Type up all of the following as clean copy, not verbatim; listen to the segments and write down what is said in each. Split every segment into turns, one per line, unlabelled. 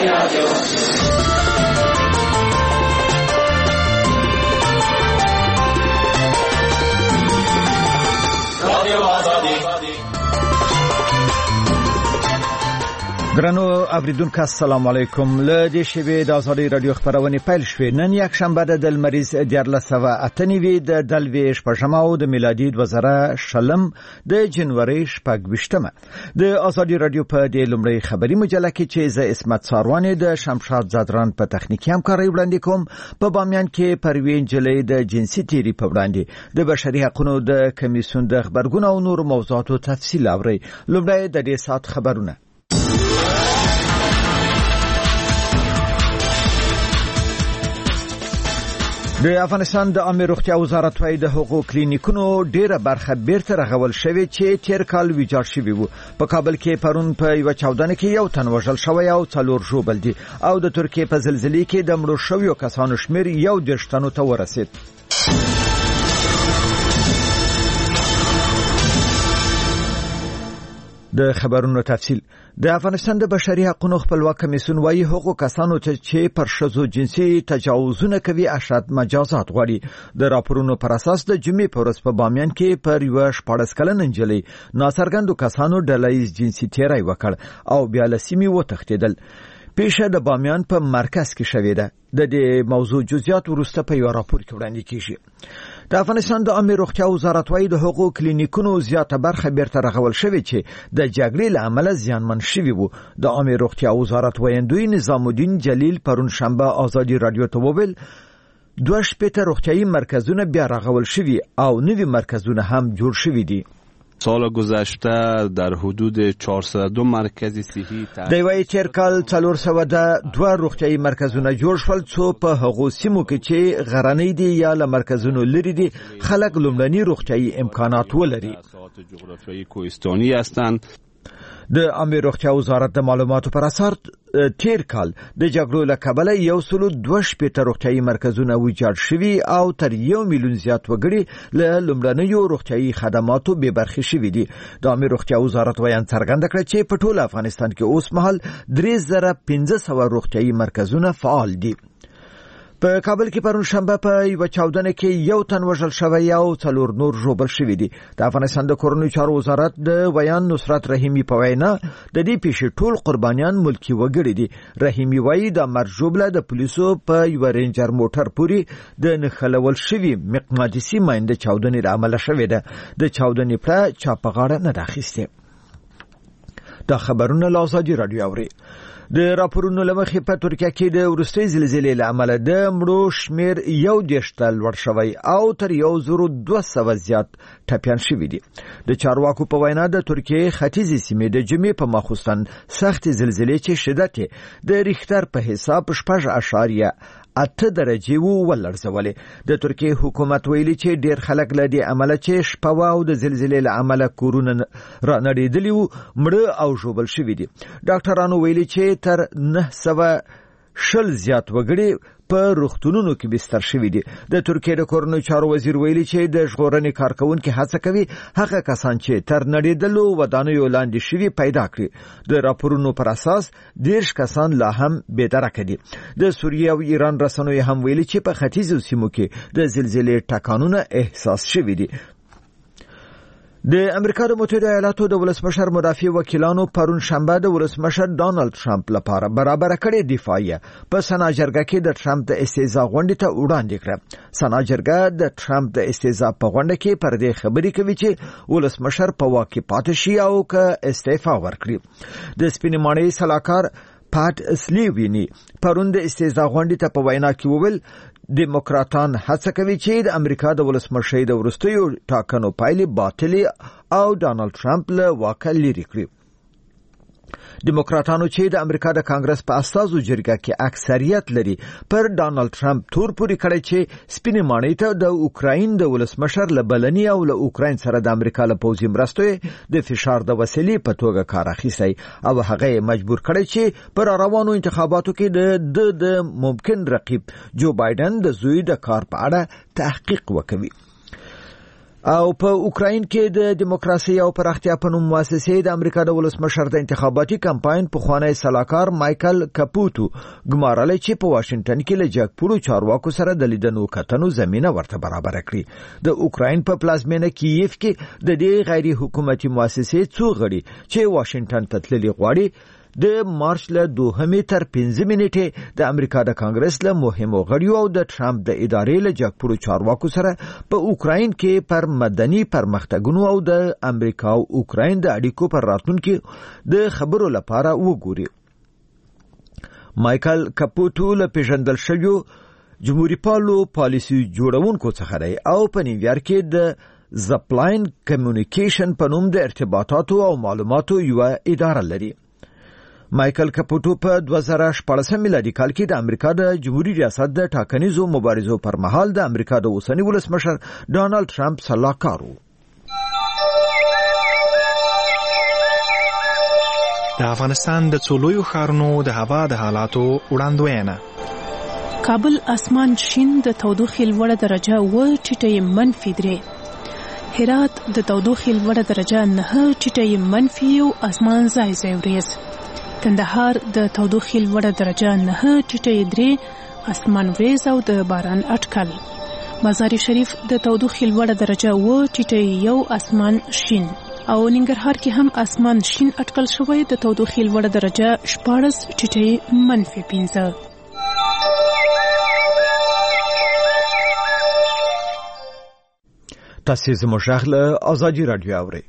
درنو اوریدونکو السلام علیکم. له دې شیبې د آزادۍ رادیو خبرونه پیل شوې. نن یک شنبه د لمریز 1498 د دلوي شپږمه او د میلادي 2020 د جنوري 28مه د آزادۍ رادیو په دې لومړی خبري مجله کې چې ز اسمت ساروان د شمشاد زادران په تخنیکی همکاري وړاندې کوم. په بامیان کې پروین جلې د جنسي تیری په وړاندې د بشري حقوقو د کمیسیون د خبرګون او نور موضوعاتو تفصیل اوري. لومړی د دې سات خبرونه. د افغانستان د عامه روغتیا وزارت وايي د حقوقو کلینیکونو ډیره برخه بیرته رغول شوې چې تیر کال ویجاړ شوی وو. په کابل کې پرون په یو چاودنه کې یو تن وژل شوی او 4 ژوبل دي او د ترکیه په زلزلې کې د مړو شویو کسانو شمیر 11 تنو ته ورسید. د خبرونو تفصیل. د افغانستان د بشري حقوقو خپلواک کمیسیون وايي حقوق کسانو چې پر شذو جنسي تجاوزونه کوي اشد مجازات غواړي. د راپورونو پر اساس د جمعې په ورځ په بامیان کې پر یو 14 کلن نجلۍ ناڅرګندو کسانو ډلهییز جنسي تیری وکړ او بیا له سیمې وتښتیدل. پیښه د بامیان په مرکز کې شوې ده. د دې موضوع جزئیات وروسته په یو راپور کې وړاندې کیږي. د افغانستان د عامه روغتیا وزارت وايي د حقوقو کلینیکونو زیاته برخه بیرته رغول شوې چې د جګړې له امله زیانمن شوي وو. د عامه روغتیا وزارت ویاندوی نظام الدین جلیل پرون شنبه آزادی رادیو ته وویل 2 روغتیايي مرکزونه بیا رغول شوي او نوي مرکزونه هم جوړ شوي دي.
سال گذشته در حدود 402 مرکز صحی
د وی تیر کال 402 روغتیايي مرکزونه جوړ شول څو په هغو سیمو کې چې غرنۍ دي یا له مرکزونو لري دي خلک لومړني روغتیايي امکانات ولري.
جغرافیایی کوهستانی هستند.
د عامه روغتیا وزارت د معلوماتو پر اساس تیر کال د جګړو له کبله 102 روغتیايي مرکزونه ویجاړ شوي او تر 1 میلیون زیات وګړي له لومړنیو روغتیايي خدماتو بې برخې شوي دي. د عامه روغتیا وزارت ویان څرګنده کړ چې په ټول افغانستان کې اوس مهال 3500 روغتیايي مرکزونه فعال دي. په کابل کې پرون شنبه په یو چاودنه کې یو تن وژل شوی او 4 نور ژوبل شوی دي. د افغانستان د کورنیو چارو وزارت د بیان نصرت رحیمی په وینا د دې پیښې ټول قربانیان ملکی وګړي دي. رحیمی وایي د مرجوبله د پولیسو په یو رینجر موټر پوري د نخلول شوی مقناطیسي ماینده چاودنې د عمله شوې ده. د چاودنې پر چاپغاړه نه داخسته. دا خبرونه له آزادي رادیو اوري. د راپورونو لمخې په ترکیه کې د وروستۍ زلزلې له امله د مړو شمیر 11 ته لوړ شوی او تر 1200 زیات ټپیان شوي دي. د چارواکو په وینا د ترکیه ختیځې سیمې د جمعې په ماخوستن سخت زلزلې چې شدت د ریختر په حساب 8 درجه ولرزولې. د ترکیه حکومت ویلي چې ډیر خلک له دې عمله چې شپه او د زلزلې له عمله کورونه را نړیدلي وو مړه او ژوبل شوي دي. ډاکټرانو ویلي چې تر 900 زیات وګړي په روغتونونو کې بستر شوي دي. د ترکیه د کورنیو چارو وزیر ویلي چې د ژغورنې کارکونکو هڅه کوي هغه کسان چې تر نړیدلو ودانیو لاندې شوي پیدا کړي. د راپورونو پر اساس 10 کسان لا هم بې درکه دي. د سوریه او ایران رسنیو هم ویلي چې په ختیځو سیمو کې د زلزلې ټکانونه احساس شوي دي. د امریکا د متحده ایالاتو د ولسمشر مدافع وکیلانو پرون شنبه د ولسمشر ډانلډ ټرمپ لپاره برابر کړې دفاعیه په سنا جرګه کې د ټرمپ د استهزاء غونډې ته وړاندې کړه. سنا جرګه د ټرمپ د استهزاء په غونډه کې پر دې خبرې کوي چې ولسمشر په واک کې پاتې شي او که استعفا ورکړي. د سپینې ماڼۍ سلاکار پات اسلیوینی پرون د استهزاء غونډې ته په وینا کې وویل دیموکراتان هڅه کوي چې د امریکا د ولسمشر د وروستیو ټاکنو پایلې باطلې او ډانلډ ټرمپ له واکه لرې کړي. دیموکراتانو چې د امریکا د کانګرس په اساسو جرګه کې اکثریت لري پر ډانلډ ټرمپ تور پوري کړی چې سپینې ماڼۍ ته د اوکراین د ولسمشر لبلنی او له اوکراین سره د امریکا له پوځي مرستو د فشار د وسیلې په توګه کار اخیستی او هغه مجبور کړی چې پر روانو انتخاباتو کې د ممکن رقیب جو بایدن د زوی د کار په اړه تحقیق وکړي. او په اوکراین کې د دیموکراسي او پراختیا په نوم مؤسسې د امریکا د ولسمشر د انتخاباتي کمپاین په خوانی سلاکار مایکل کاپوتو ګمارل چې په واشنگټن کې له جګپورو چارواکو سره د لیدنو کتنو زمينه ورته برابر کړي. د اوکراین په پلازمینه کیف کې د دې غیر حکومتي مؤسسې څو غړي چې واشنگټن ته تللي غواړي د مارچ له 2 تر 15 منټه د امریکا د کانګرس له مهمو غړیو او د ټرمپ د ادارې له جګپورو چارواکو سره په اوکراین کې پر مدني پرمختګونو او د امریکا او اوکراین د اړیکو پر راتلونکو د خبرو لپاره وګوري. مایکل کاپوتو له پیژندل شویو جمهوریت پالو پالیسي جوړونکو څخه دی او په نیویارک کې د زپلاین کمیونیکیشن په نوم د ارتباطاتو او معلوماتو یو اداره لري. مایکل کاپوتو په 2014 میلادي کال کې د امریکا د جمهوریت ریاست د ټاکنیزو مبارزو پر مهال د امریکا د اوسنی ولسمشر ډانلډ ټرمپ سلاکار وو.
د افغانستان د څولویو ښارونو د هوا د حالاتو وړاندوینه.
کابل اسمان شین د تودوخې لوړه درجه و ټیټه -3. هرات د تودوخې لوړه درجه 9 ټیټه -1 اسمان ځای ځای وریځ. کندهار د تودوخې لوړه درجه 9 ټیټه 3 اسمان وریځ او د باران اټکل. مزار شریف د تودوخې لوړه درجه و ټیټه 1 اسمان شین او ننګرهار کې هم اسمان شین اټکل شوی د تودوخې لوړه درجه 14 ټیټه -5.
تاسو زموږ غږ له آزادي رادیو اورئ.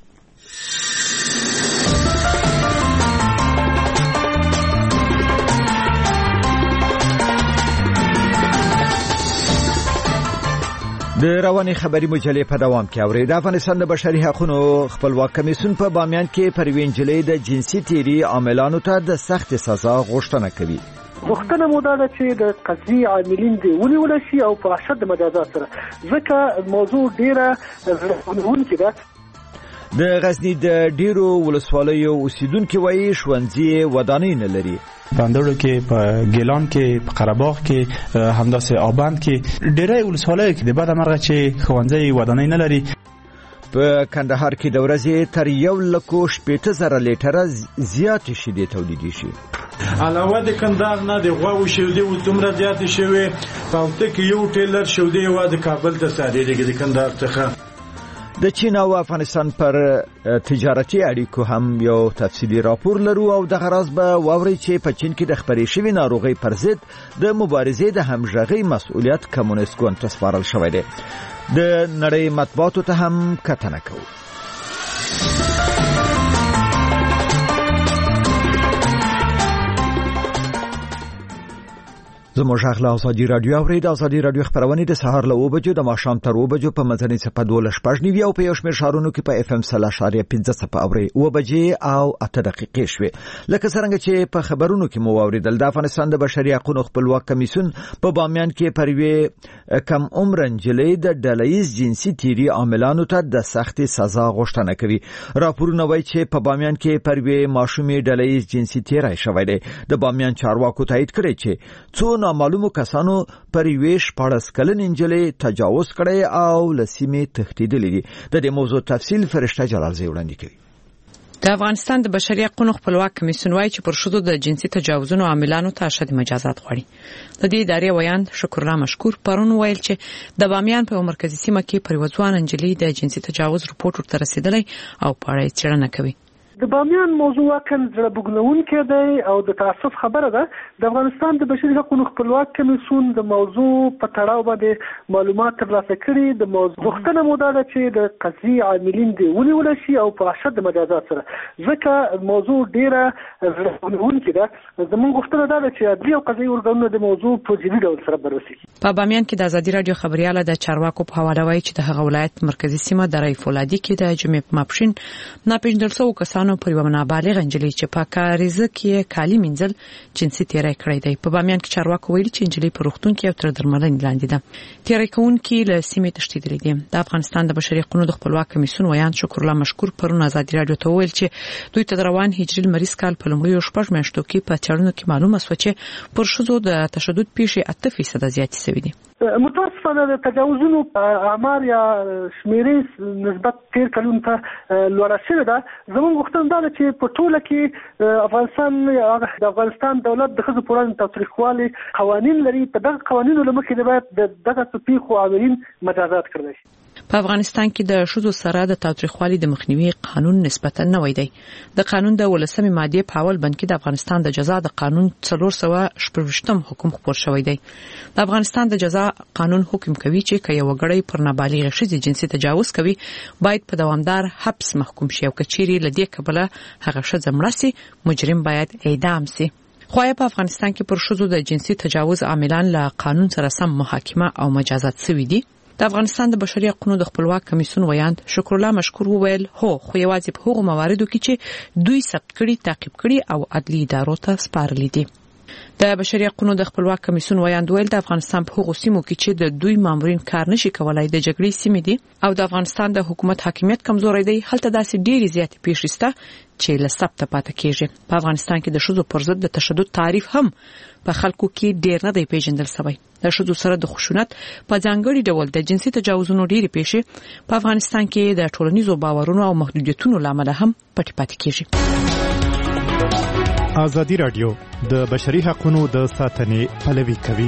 د رواني خبري مجلې په دوام کې اوري. د افغانستان د بشري حقوقو خپلواک کمیسیون په بامیان کې پر وینجلې د جنسي تیری عاملانو ته د سخت سزا غوښتنه کوي.
غوښتنه مو ده چې د قضیې عاملین دی ونیول شي او په اشد مجازات سره، ځکه موضوع ډیره ځورونکې ده.
د غزنی د ډیرو ولسوالیو اوسیدونکو وایي ښوونځي ودانۍ نه لري.
باندړو کې په ګیلان کې په قره‌باغ کې همداسې آبند کې ډیری ولسوالیو کې د بده مرغه چې ښوونځي ودانۍ نه لري.
په کندهار کې د ورځې تر 1,80,000 لیټره زیاتې شیدې تولیدي شي.
علاوه د کندهار نه د غواو شیدې و دومره زیاتې شوې په وخت کې یو ټیلر شیدې و د کابل ته صادرېږي د کندهار څخه.
د چین او افغانستان پر تجارتي اړیکو هم یو تفصیلی راپور لرو او د غراض به واوري چې په چین کې د خبرې شوی ناروغي پر ضد د مبارزې د همغږي مسؤلیت کمونیست ګوند ته سپارل شوی دی. د نړۍ مطبوعاتو ته هم کتنه کوي. زموږ غږ آزادي رادیو اوري. د آزادي رادیو خبرونه د سهار له 9 بجو د ماښام تر 2 بجو په مدني صفه 12:15 او په یو شمېر شهرونو کې په اف ام 3.15 صفه اوري. 9 بجې او 8 دقیقې شوي. لکه څنګه چې په خبرونو کې مو اوریدل، د افغانستان د بشري حقوقو خپلواک کمیسیون په بامیان کې پروي کم عمر نجلۍ د ډلهیز جنسي تیری عاملانو ته د سخت سزا غوښتنه کوي. راپورونه وایي چې په بامیان کې پروي ماشومې ډلهیز جنسي تیری شوی دی. د بامیان چارواکو تایید کړی چې څو نامعلومو کسانو پر ویش 14 کلن نجلۍ تجاوز کړی او لسیمه تښتیدلې دي. د دې موضوع تفصیل فرشته جلالزی وړاندې کوي.
د افغانستان د بشري حقوقو خپلواک کمیسیون وايي چې پر شذو د جنسي تجاوزونو عاملانو ته اشد مجازات غواړي. د دې ادارې ویان شکر الله مشکور پرون ویل چې د بامیان په مرکزی سیمه کې پر وځوان نجلۍ د جنسي تجاوز رپورټ ورته رسیدلی او په اړه څېړنه کوي.
د بامیان موضوع واقعا زړه بوږنونکی دی او د تاسف خبره ده. د افغانستان د بشري حقوقو خپلواک کمیسیون د موضوع په تړاو باندې معلومات ترلاسه کړي. د موضوع غوښتنه مو ده چې د قضیې عاملین دی ونیول شي او په اشد مجازات سره، ځکه موضوع ډیره زړه بوږنونکې ده. زموږ غوښتنه ده چې عدلي او قضایي ارګانونه د موضوع په جدي ډول سره بررسي کړي.
په بامیان کې د ازادي رادیو خبرياله د چارواکو په حواله وایي چې د هغه ولایت مرکزی سیمه د رای فولادي کې د جمعې په ماپښین ناپېژندل شوو کسانو پر یو نابالغ نجلۍ چې په کاریزه کې کالي منځل جنسي تیری کړی دی. په بامیان کې چارواکو ویلي چې نجلۍ په روغتون کې تر درملنې لاندې ده. تیری کوونکي له سیمې تښتېدلي دي. د افغانستان د بشري حقوقو د خپلواک کمیسیون ویان شکر الله مشکور پرون ازادي رادیو ته ویل چې دوی ته روان هجري لمریز کال په لومړیو 6 میاشتو کې په چارونو کې معلومه شوه چې پر شذو د تشدد پیښې 8% زیاتې شوې دي.
متاسفانه اوسپنه د تجاوزونو اعمار یا شمیرې نسبت تیر کلونو ته لوړه شوې ده. زموږ غوښتنه دا ده چې په ټوله کې د افغانستان دولت د ښځو پر وړاندې تاوتریخوالي قوانین لري. په دغه قوانینو له مخې باید د دغه پیښو عاملین مجازات کړي شي.
په افغانستان کې د ښځو سره د تاوتریخوالي د مخنیوي قانون نسبتا نوی دی. د قانون د 18 ماده په اول بند کې د افغانستان د جزا د قانون 416 حکم خپور شوی دی. د افغانستان د جزا قانون حکم کوي چې که یو وګړی پر نابالغ ښځې جنسي تجاوز کوي باید په دوامدار حبس محکوم شي او کچيري لدې کبله هغه ښځه مړه سي مجرم باید اعدام سي. خو په افغانستان کې پر ښځو د جنسي تجاوز عاملان له قانون سره سم محاکمه او مجازات شوي دي. د افغانستان د بشري حقوقو د خپلواک کمیسیون ویاند شکر الله مشکور وویل هو خو یوازې په هغو مواردو کې چې دوی ثبت کړي تعقیب کړي او عدلي ادارو ته سپارلي دي. د بشري حقوقو د خپلواک کمیسیون ویاند ویل د افغانستان په هغو سیمو کې چې د دوی مامورین کار نشي کولای د جګړې سیمې دي او د افغانستان د حکومت حاکمیت کمزوري دی هلته داسې ډېری زیاتې پیښې شته چې له ثبت پاتې کیږي. په افغانستان کې د ښځو پر ضد د تشدد تعریف هم په خلکو کې ډېر نه دی پیژندل شوی. د ښځو سره د خشونت په ځانګړي ډول د جنسي تجاوزونو ډېری پیښې په افغانستان کې د ټولنیزو باورونو او محدودیتونو لامل هم پټ پاتې کیږي.
ازادي رادیو د بشري حقوقو د ساتنې پلوي کوي.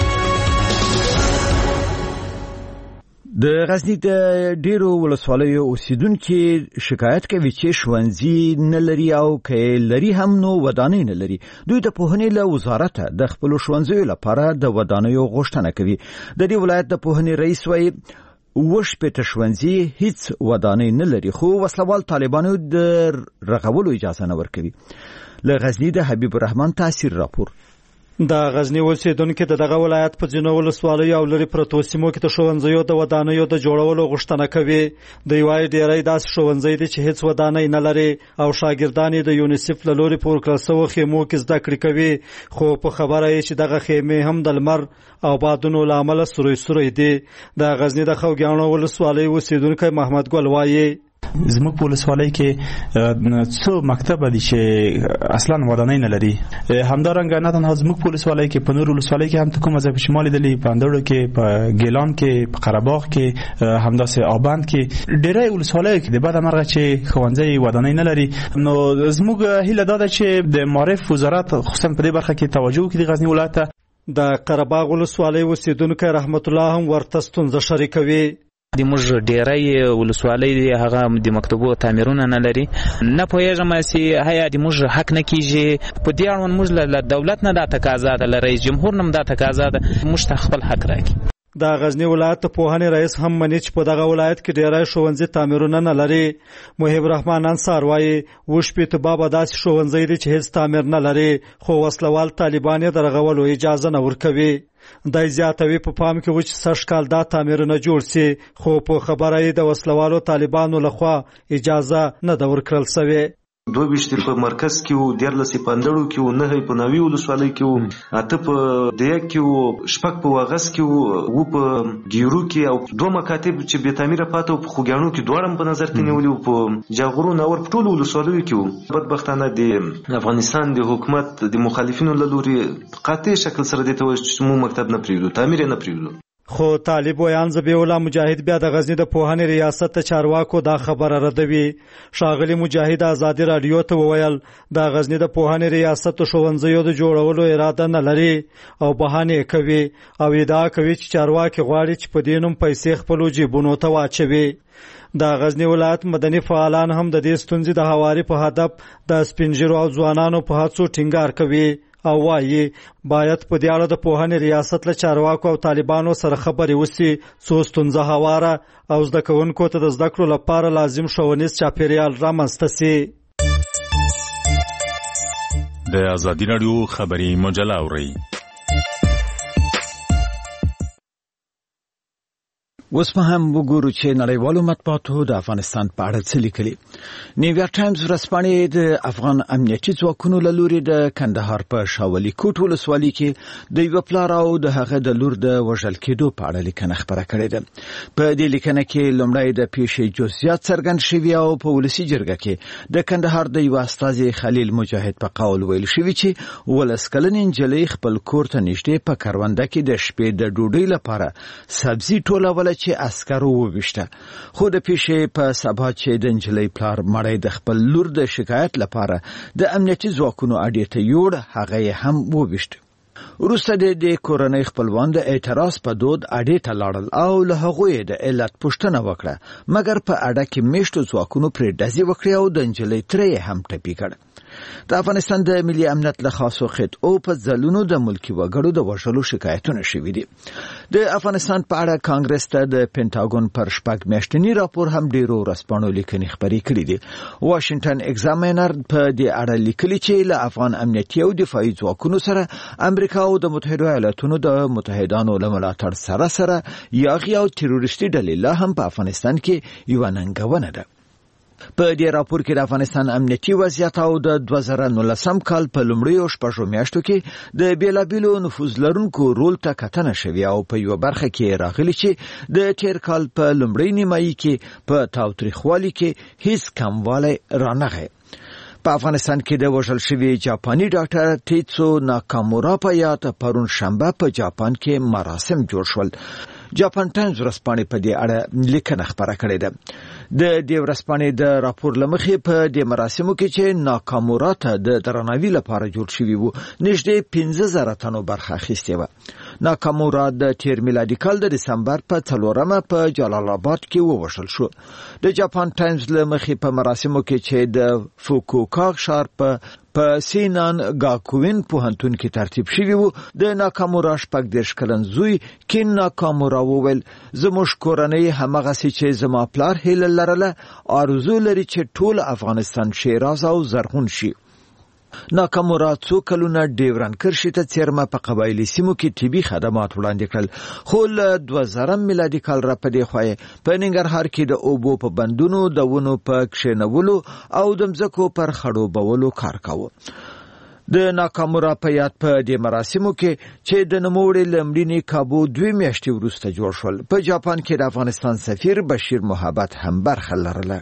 د غزنی د ډیرو ولسوالیو اوسیدونکو شکایت کوي چې ښوونځي نه لري او کې لري هم نو ودانۍ نه لري. دوی د پوهنې له وزارت د خپل ښوونځیو لپاره د ودانیو غوښتنه کوي. د دې ولایت د پوهنې رئیس وایي وش په تشوندزي هیڅ ودانۍ نه لري خو وسلوال طالبانو د رغولو اجازه نه ورکوي. له غزنی د حبیب الرحمن تاثیر راپور.
د غزنی اوسیدونکو د دغه ولایت په ځینو ولسوالیو او لري پرتو سیمو کې د ښوونځیو د ودانیو د جوړولو غوښتنه کوي. د یوای ډیری داس ښوونځي دي چې هیڅ ودانۍ نه لري او شاګردان د یونیسف له لوري پور کړل شوی خیمو کې زده کړې کوي خو په خبره یې چې دغه خیمې هم د لمر او بادونو لامل سروي دي. د غزنی د خوګیانو ولسوالۍ اوسیدونکو محمد ګل وایي
زموږ په ولسوالۍ کې څو مکتب دي چې اصلا ودانۍ نه لري. همدارنګه نه تنها زموږ په ولسوالۍ کې په نور ولسوالۍ کې هم کومه ځای په شمال دلی په اندړو کې په ګیلان کې په قره باغ کې همداسې آبند کې ډېرې ولسوالۍ کې د بعد مرغه چې ښوونځي ودانۍ نه لري. نو زموږ هیله دا ده چې د معرف وزارت خصوصا په دې برخه کې توجه وکړي. د غزنی ولایت
د قره باغ ولسوالۍ اوسیدونکو رحمت الله هم ورته ستونزه شریکوي.
د موږ ډیری ولسوالۍ هغه د مکتبو تعمیرونه نه لري. نه پوهیږم چې هيا د موږ حق نه کیږي په دې اړوند موږ له دولت نه د تقاضا د رئیس جمهور نه د تقاضا د موږ خپل حق راکړي.
د غزنی ولایت پوهنې رئیس هم مني چې په دغه ولایت کې ډیری ښوونځي تعمیرونه نه لري. محب رحمان انصار وایي وش په تباب داسې ښوونځي دي چې هیڅ تعمیر نه لري خو وسلوال طالبان یې درغولو اجازه نه ورکوي. دای زیاتوي په پام کې و چې سږ کال دا تعمیرونه جوړ سي خو په خبره یې د وسلوالو طالبانو لخوا اجازه نه ده ورکړل شوې.
22 په مرکز کې وو 14 په اندړو کې وو 9 په ناوی ولسوالۍ کې وو 8 په دیګ کې وو 6 په واغس کې وو په ګیرو کې او 2 مکاتب چې به تعمیر پاتو په خوګانو کې دوړم په نظر کې نیولې په جاغورو نور په ټولو ولسوالیو کې وو. بدبختانه د افغانستان د حکومت د مخالفینو له لوري قاطع شکل سره د توسمو مکتب نه پریږدو تعمیر نه پریږدو.
خو طالب ویان زبی الله مجاهد بیا د غزنی د پوهنې ریاست ته چارواکو دا خبره ردوي. شاغلی مجاهد ازادي رادیو ته وویل د غزنی د پوهنې ریاست ښوونځیو د جوړولو اراده نه لري او بهانه کوي او ادعا کوي چې چارواکي غواړي چې په دینوم پیسې خپل جیبونو ته واچوي. د غزنی ولایت مدني فعالان هم د دې ستونزې د هواري په هدف د سپینجرو او ځوانانو په هڅو ټینګار کوي او وایي باید په دې اړه د پوهنې ریاست له چارواکو او طالبانو سره خبرې وشي څو ستونزه هواره او زده کوونکو ته د زده کړو لپاره لازم ښوونیز چاپیریال رامنځته شي.
د ازادي راډیو خبري مجله اورئ.
اوس په هم وګورو چې نړیوالو مطبوعاتو د افغانستان په اړه څه لیکلي. نیویارک ټایمز ورځپاڼې د افغان امنیتي ځواکونو له لوري د کندهار په شاولي کوټ ولسوالۍ کې د یو پلار او د هغه د لور د وژل کېدو په اړه لیکنه خپره کړې ده. په دې لیکنه کې لومړی د پیښې جزئیات څرګند شوي او په ولسي جرګه کې د کندهار د یو استازي خلیل مجاهد په قول ویل شوی چې 12 کلنې نجلۍ خپل کور ته نږدې په کرونده کې د شپې د ډوډۍ لپاره سبزي ټولول چې عسکرو وویشته. خو د پیښې په سبا چې د نجلۍ پلار مړی د خپل لور د شکایت لپاره د امنیتي ځواکونو اډې ته یوړ، هغه یې هم وویشت. وروسته د کورنۍ خپلوان د اعتراض په دود اډې ته لاړل او له هغوی د علت پوښتنه وکړه، مګر په اډه کې میشتو ځواکونو پرې ډزې وکړې او د نجلۍ تره هم ټپي کړ. د افغانستان د ملي امنیت له خاصو خطو په ځلونو د ملکی وګړو د وژلو شکایتونه شوي دي. د افغانستان په اړه کانګرس ته د پینټاګون پر شپږ میاشتنی راپور هم ډیرو ورځپاڼو لیکنې خپرې کړې دي. واشنگټن ایگزامینر په دې اړه لیکلي چې له افغان امنیتي او دفاعي ځواکونو سره امریکا او د متحده ایالاتونو د متحدانو له ملاتړ سره یاغي او تروریستي ډلې لا هم په افغانستان کې یو ننګونه ده. په دې راپور کې د افغانستان امنیتي وضعیت او د 2019 کال په لومړیو شپږو میاشتو کې د بیلابیلو نفوذ لرونکو رول ته کتنه شوې او په یو برخه کې راغلي چې د تیر کال په لومړۍ نیمایي کې په تاوتریخوالي کې هیڅ کموالی رانغی. په افغانستان کې د وژل شوي جاپاني ډاکټر تیتسو ناکامورا په یاد پرون شنبه په جاپان کې مراسم جوړ شول. جاپان ټایمز ورځپاڼې په دې اړه لیکنه خپره کړې ده. د دې ورځپاڼې د راپور لمخې په دې مراسمو کې چې ناکامورا ته د درناوي لپاره جوړ شوي وو نږدې 15,000 تنو برخه اخیستې وه. ناکامورا د تیر میلادي کال د دسمبر په 4 په جلال آباد کې ووژل شو. د جاپان ټایمز لمخې په مراسمو کې چې د فوکوکا ښار په سینان گاکوین پوهنتون کې ترتیب شوی وو، د ناکامورا 14 کلن زوی کین ناکامورا وویل زموږ کورنۍ همغسې چې زما پلار هیله لرله، آرزو لري چې ټول افغانستان شیراز او زرغون شي. ناکامورا څو کلونه ډیورن کرښې ته څیرمه په قبایلي سیمو کې طبي خدمات وړاندې کړل، خو له 2000 میلادي کال را په دې خوا په ننګرهار کې د اوبو په بندونو د ونو په کښېنولو او د مځکو پر خړوبولو کار کاوه. د ناکامورا په یاد په دې مراسمو کې چې د نوموړي لمړینې کابو 2 میاشتې وروسته جوړ شول، په جاپان کې د افغانستان سفیر بشیر محبت هم برخه لرله.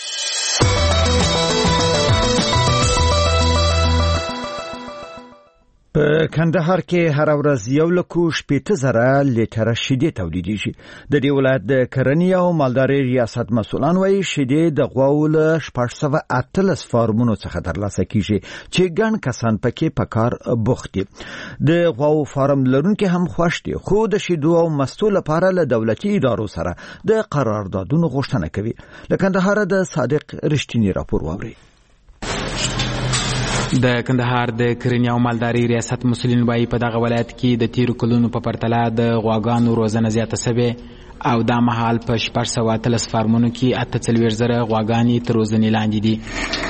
په کندهار کې هر ورځ 1,60,000 لیټره شیدې تولیدېږي. د دې ولایت د کرنې او مالدارۍ ریاست مسؤلان وایي شیدې د غواوو له 618 فارمونو څخه ترلاسه کیږي چې ګڼ کسان پکې په کار بوخت دي. د غواوو فارم لرونکي هم خوښ دي، خو د شیدو او مستو لپاره له دولتي ادارو سره د قراردادونو غوښتنه کوي. له کندهار د صادق رښتینی راپور واوري.
د کندهار د کرنې او مالدارۍ ریاست مسؤلین وایي په دغه ولایت کې د تیرو کلونو په پرتله د غواګانو روزنه زیاته سوې او دا مهال په 618 فارمونو کې 48,000 غواګانې تر روزنې لاندې دي.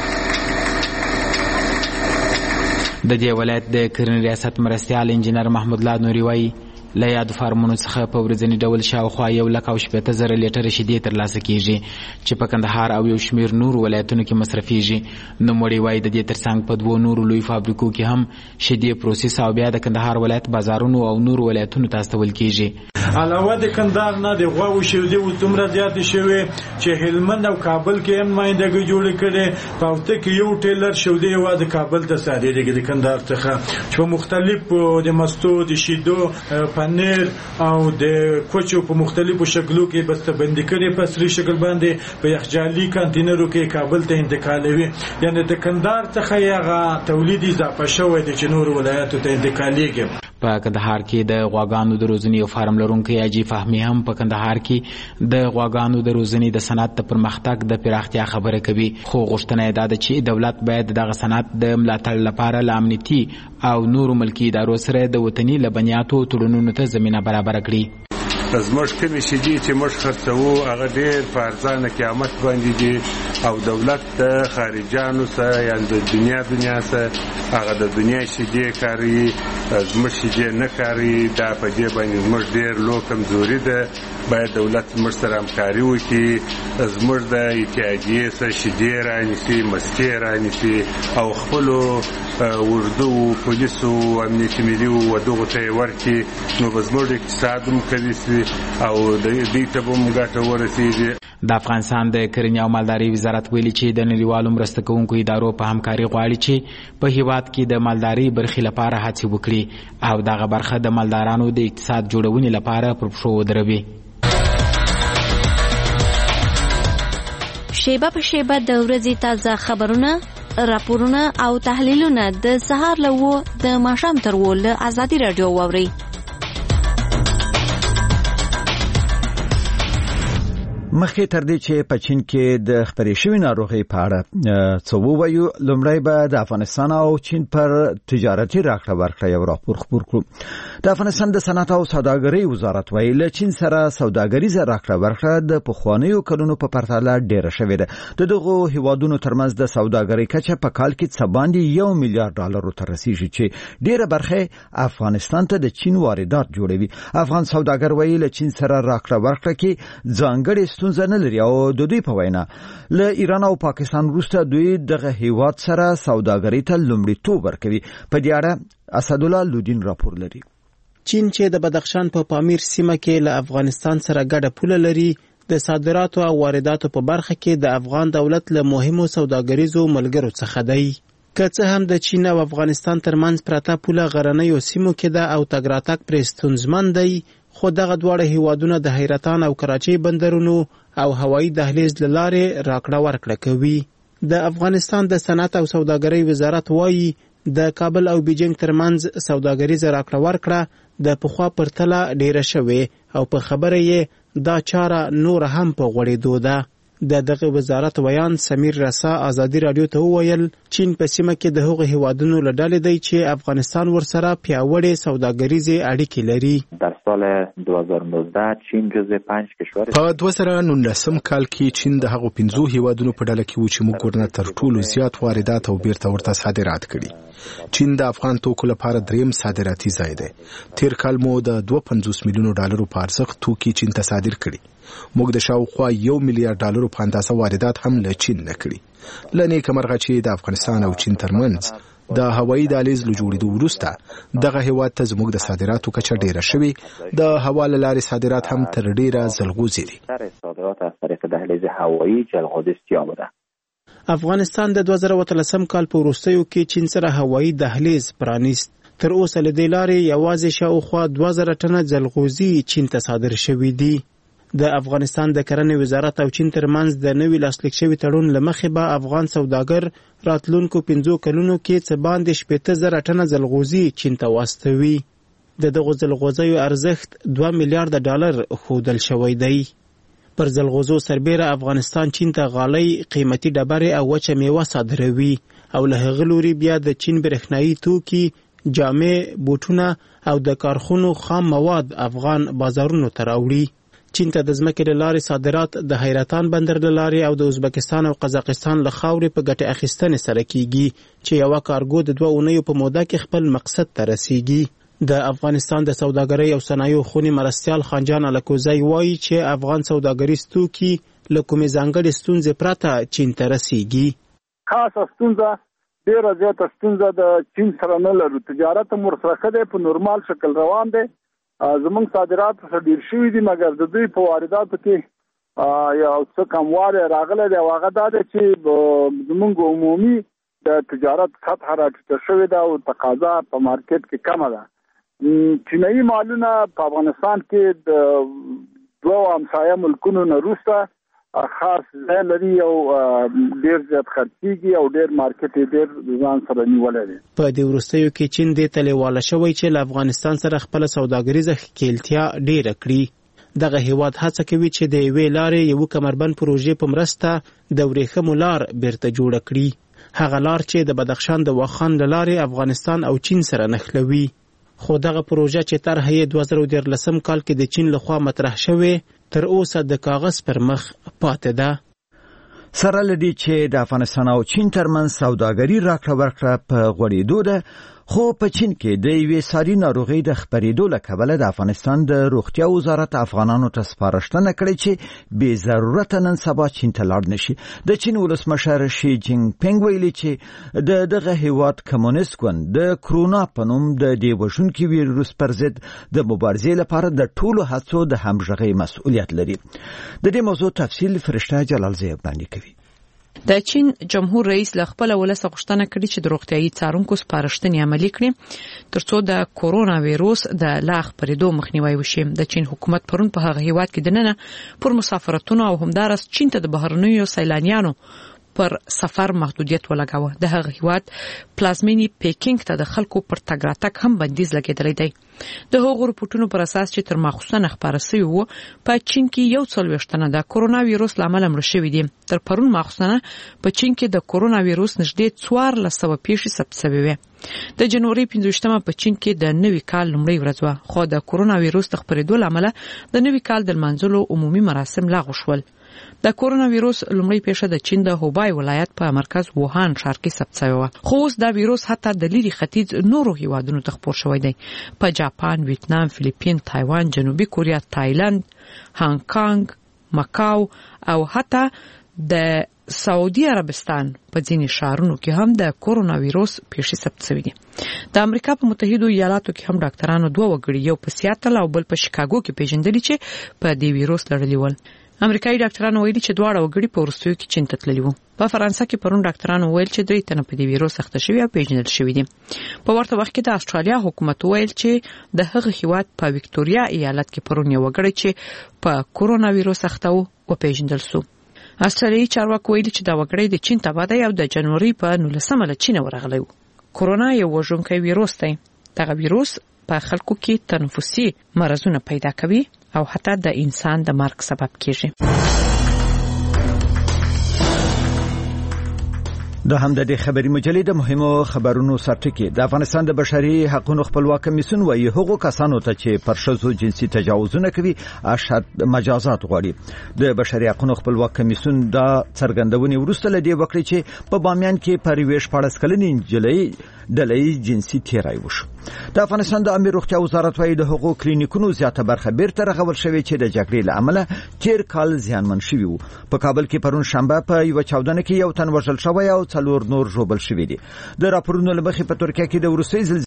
د دې ولایت د کرنې ریاست مرستیال انجینر محمود الله نوري وایي له یادو فارمونو څخه په ورځني ډول شاوخوا 1,60,000 لیټره شیدې ترلاسه کیږي چې په کندهار او یو شمېر نور ولایتونو کې مصرفیږي. نوموړي وایي د دې ترڅنګ په 2 نورو لوی فابریکو کې هم شیدې پروسس او بیا د کندهار ولایت بازارونو او نور ولایتونو ته استول کیږي.
علاوه د کندهار نه د غواو شیدې دومره زیاتې شوې چې هلمند او کابل کې هم نمایندګي جوړې کړې. په هفته کې یو ټیلر شیدې یوازې د کابل ته صادرېږي د کندهار څخه، چې په مختلفو د مستو د شیدو پنیر او د کوچو په مختلفو شکلو کې بسته‌بندي کړي په سری شکل باندې په یخچالي کانټینرو کې کابل ته انتقالوي. یعنی د کندهار څخه یې تولید اضافه شوی دی چې نور ولایتو ته انتقالېږي.
په کندهار کې د غواګانو د روزنې او فارم لرونکي اجي فهمي هم په کندهار کې د غواګانو د روزنې د صنعت د پرمختګ د پراختیا خبره کوي، خو غوښتنه یې ده چې دولت باید دغه صنعت د ملاتړ لپاره له امنیتي او نورو ملکي ادارو سره د وطني لبنیاتو تړونونو ته زمینه برابر کړي.
زموږ کمی شیدې چې موږ خرڅوو هغه ډېر په ارزانه قیمت باندې دي او دولت د خارجانو سره یا د دنیا سره هغه د دنیا شیدې کاروي زموږ شیدې نه کاري، دا په دې باندې زموږ ډېر لو کمزوري ده. باید دولت زموږ سره همکاري وکړي، زموږ د اتحادیې سره شیدې رانیسي، مستې رانیسي او خپلو اردو پولیسو امنیتي ملي و دغو ته یې ورکړي، نو به زموږ اقتصاد هم قوي شي او دوی ته به هم ګټه ورسېږي.
د افغانستان د کرنې او مالدارۍ وزارت ویلي چې د نړیوالو مرسته کوونکو ادارو په همکاري غواړي چې په هیواد کې د مالدارۍ برخې لپاره هڅې وکړي او دغه برخه د مالدارانو د اقتصاد جوړونې لپاره پر پښو ودروي.
شیبه په شیبه د ورځې تازه خبرونه، راپورونه او تحلیلونه د سهار له 9 د ماښام تر 10 له ازادي رادیو واورئ.
مخکې تر دې چې په چین کې د خپرې شوې ناروغۍ په اړه څه ووایو، لومړی به د افغانستان او چین پر تجارتي راکړه ورکړه یو راپور خپور کړو. د افغانستان د صنعت او سوداګرۍ وزارت وایي له چین سره سوداګریزه راکړه ورکړه د پخوانیو کلونو په پرتله ډېره شوې ده. د دغو هیوادونو ترمنځ د سوداګرۍ کچه په کال کې څه باندې $1 میلیارډ ته رسیږي چې ډېره برخه افغانستان ته د چین واردات جوړوي. افغان سوداګر وایي له چین سره راکړه ورکړه کې ځانګړي ستونزه نه لري او د دوی په وینا له ایران او پاکستان وروسته دوی دغه هیواد سره سوداګرۍ ته لومړیتوب ورکوي. په دې اړه اسدالله لودین راپور لري.
چین چې د بدخشان په پامیر سیمه کې له افغانستان سره ګډه پوله لري، د صادراتو او وارداتو په برخه کې د افغان دولت له مهمو سوداګریزو ملګرو څخه دی. که څه هم د چین او افغانستان ترمنځ پرته پوله غرنیو سیمو کې ده او تګ راتګ پرې ستونزمن دی، خو دغه دواړه هیوادونه د حیرتان او کراچۍ بندرونو او هوایي دهلیز له لارې راکړه ورکړه کوي. د افغانستان د صنعت او سوداګرۍ وزارت وایي د کابل او بیجینګ ترمنځ سوداګریزه راکړه ورکړه د پخوا پرتله ډیره شوې او په خبره یې دا چاره نور هم په غوړېدو ده. د دغه وزارت ویان سمیر رسا ازادي رادیو ته وویل چین په سیمه کې د هغو هیوادونو له ډلې دی چې افغانستان ورسره پیاوړې سوداګریزې اړیکې لري.
در سال 2019 چین جزو 5 کشور
په 2019 کال کې چین د هغو 15 هیوادونو په ډله کې و چې موږ ورنه تر ټولو زیات واردات او بیرته ورته صادرات کړي. چین د افغان توکو لپاره دریم صادراتي ځای دی. تیر کال مو د $250 میلیونو په ارزښت توکي چین ته صادر کړي. موږ د شاوخوا $1 میلیارډ په اندازه واردات هم له چین نه کړي. له نیکه مرغه چې د افغانستان او چین ترمنځ د هوایي دهلیز له جوړېدو وروسته دغه هیواد ته زموږ د صادراتو کچه ډیره شوې، د هوا له لارې صادرات هم تر ډیره ځلغوزي دي.
افغانستان د 2013 کال په وروستیو کې چین سره هوایي دهلیز پرانیست. تر اوسه له دې لارې یوازې شاوخوا 2000 ټنه ځلغوزي چین ته صادر شوي دي. د افغانستان د کرنې وزارت او چین ترمنځ د نوي لاسلیک شوي تړون له مخې به افغان سوداګر راتلونکو 5 کلونو کې څه باندې 80,000 ټنه ځلغوزي چین ته واستوي. د دغو ځلغوزیو ارزښت $2 میلیارډ ښودل شوی دی. پر ځلغوزو سربیره افغانستان چین ته غالۍ، قیمتي ډبرې او وچه میوه صادروي او له هغه لوري بیا د چین برېښنایي توکي، جامې، بوټونه او د کارخونو خام مواد افغان بازارونو ته راوړي. چین ته د ځمکې له لارې صادرات د حیرتان بندر له لارې او د ازبکستان او قزاقستان له خاورې په ګټې اخیستنې سره کیږي چې یوه کارګو د 2 اونیو په موده کې خپل مقصد ته رسیږي. د افغانستان د سوداګرۍ او صنایعو خونې مرستیال خانجان الکوزی وایي چې افغان سوداګریز توکي له کومې ځانګړې ستونزې پرته چین ته رسیږي.
خاصه ستونزه ډیره زیاته ستونزه د چین سره نه لرو. تجارت هم ورسره ښه دی، په نورمال شکل روان دی. زمونږ صادرات ډیر شوي دي، مګر د دوی په وارداتو کې یو څه کموالی راغلی دی او هغه دا دی چې زمونږ عمومي د تجارت سطح راټیټه شوې ده او تقاضا په مارکیټ کې کمه ده. چینایي مالونه په افغانستان کې د 2 همسایه ملکونو نه وروسته خاص ځای لري او ډیر زیات خرڅیږي او ډیر مارکیټ یې ډیر ځان سره نیولی دی.
په دې وروستیو کې چین دې ته لیواله شوی چې له افغانستان سره خپله سوداګریزه ښکیلتیا ډیره کړي. دغه هیواد هڅه کوي چې د یوې لارې یوه کمربند پروژې په مرسته د ورېښمو لار بیرته جوړه کړي. هغه لار چې د بدخشان د واخان له لارې افغانستان او چین سره نښلوي. خو دغه پروژه چې طرح یې 2013 کال کې د چین لخوا مطرح شوې تر اوسه د کاغذ پر مخ پاتې ده.
سره لدی چې د افغانستان او چین ترمنځ سوداګري راکړه ورکړه په غوړېدو ده، خو په چین کې د یوې ساري ناروغۍ د خپرېدو له کبله د افغانستان د روغتیا وزارت افغانانو ته سپارښتنه کړې چې بې ضرورته نن سبا چین ته لاړ نشي. د چین ولسمشر شي جینګ پینګ ویلي چې دغه هیواد کمونیست ګوند د کرونا په نوم د دې وژونکي ویروس پر ضد د مبارزې لپاره د ټولو هڅو د همغږۍ مسؤلیت لري. د دې موضوع تفصیل فرشته جلالزی وړاندې کوي.
د چین جمهور رئیس له خپل ولسه غوښتنه کړې چې د روغتیايي څارونکو سپارښتنې عملي کړي ترڅو د کورونا وایروس د لا خپرېدو مخنیوي وشي. د چین حکومت پرون په هغه هیواد کې دننه پر مسافرتونو او همدارس چین ته د بهرنیو سیلانیانو پر سفر محدودیت ولګاوه. د هغه هیواد پلازمینی پیکینګ ته د خلکو پر تګ راتګ هم بندیز لګیدلی دی. د هغو رپورټونو پر اساس چې تر ماخوستنه خبره شوې وو په چین کې 140 تنه د کورونا وایروس لامل مړ شوي دي. تر پرون ماخوستنه په چین کې د کورونا وایروس نږدې 1400 پیښې ثبت شوې وې. د جنوري 15مه په چین کې د نوي کال لومړۍ ورځ وه، خو د کورونا وایروس د خپرېدو لامل د نوي کال د لمانځلو عمومي مراسم لغوه شول. د کورونا وایروس لومړی پیښه د چین د هوبای ولایت په مرکز ووهان ښار کې ثبت شوې وه، خو اوس دا وایروس حتی د لیرې ختیځ نورو هیوادونو ته خپور شوی دی. په جاپان، ویتنام، فلیپین، تایوان، جنوبي کوریا، تایلند، هانګ کانګ، مکاو او حتی د سعودي عربستان په ځینې ښارونو کې هم د کورونا وایروس پیښې ثبت شوې دي. د امریکا په متحده ایالاتو کې هم ډاکټرانو 2 وګړي، یو په سیاتل او بل په شیکاګو کې پیژندل چې په دې وایروس لړلي ول. امریکایي ډاکټرانو ویلي چې دواړه وګړي په وروستیو کې چین ته تللي وو. په فرانسه کې پرون ډاکټرانو ویل چې 3 تنه په دې وایروس اخته شوي او پیژندل شوي دي. په ورته وخت کې د استرالیا حکومت ویل چې د هغه هیواد په وکټوريا ایالت کې پرون یو وګړی چې په کورونا وایروس اخته وو او پیژندل شو. استرالیایي چارواکو ویلي چې دا وګړی د چین تبعه دی او د جنوري په 19مه له چین ورغلی و. کورونا یو وژونکی وایروس دی. دغه وایروس په خلکو کې تنفسي مرزونه پیدا کوي او حتی د انسان د مرګ سبب کیږي.
د همدې خبري مجلې د مهمو خبرونو سرټکی د افغانستان د بشري حقوقو خپلواک کمیسیون وایي هغو کسانو ته چې پر ښځو جنسي تجاوزونه کوي اشد مجازات غواړي. د بشري حقوقو خپلواک کمیسیون دا څرګندونې وروسته لدی وکړي چې په بامیان کې پریويش 14 کلنې نجلۍ ډلې جنسي تیرای وشو. د افغانستان د امیر روغتیا وزارت وایي د حقوق کلینیکونو زیاته برخه بیرته رغول شوې چې د جګړې له امله تیر کال زیانمن شوی وو. په کابل کې پرون شنبه په یو چاودنه کې یو تن وژل شوی او 4 نور ژوبل شوی دي. د راپورونو له مخې په ترکیه کې د روسي